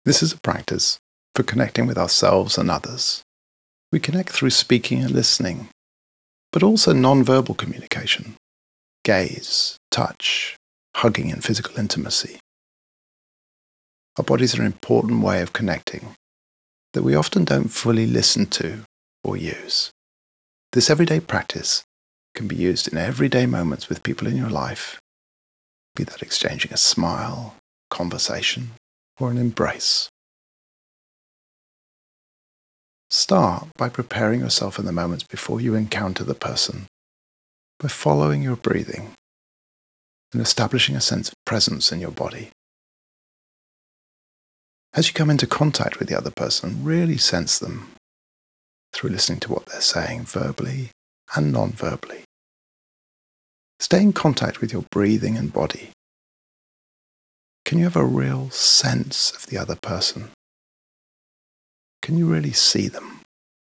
This is a practice for connecting with ourselves and others. We connect through speaking and listening, but also non-verbal communication, gaze, touch, hugging and physical intimacy. Our bodies are an important way of connecting that we often don't fully listen to or use. This everyday practice can be used in everyday moments with people in your life, be that exchanging a smile, conversation, or an embrace. Start by preparing yourself in the moments before you encounter the person, by following your breathing and establishing a sense of presence in your body. As you come into contact with the other person, really sense them through listening to what they're saying verbally and non-verbally. Stay in contact with your breathing and body. Can you have a real sense of the other person? Can you really see them?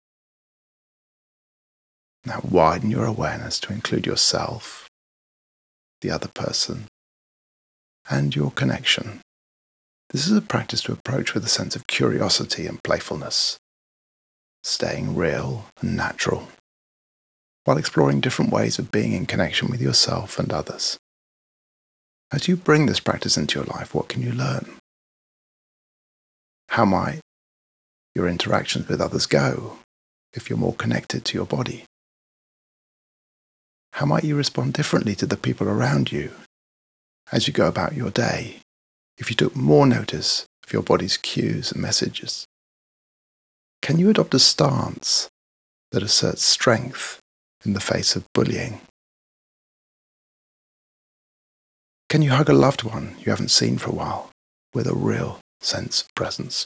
Now widen your awareness to include yourself, the other person, and your connection. This is a practice to approach with a sense of curiosity and playfulness, staying real and natural, while exploring different ways of being in connection with yourself and others. As you bring this practice into your life, what can you learn? How might your interactions with others go if you're more connected to your body? How might you respond differently to the people around you as you go about your day if you took more notice of your body's cues and messages? Can you adopt a stance that asserts strength in the face of bullying? Can you hug a loved one you haven't seen for a while with a real sense of presence?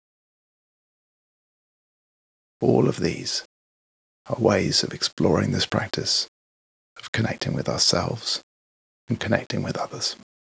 All of these are ways of exploring this practice of connecting with ourselves and connecting with others.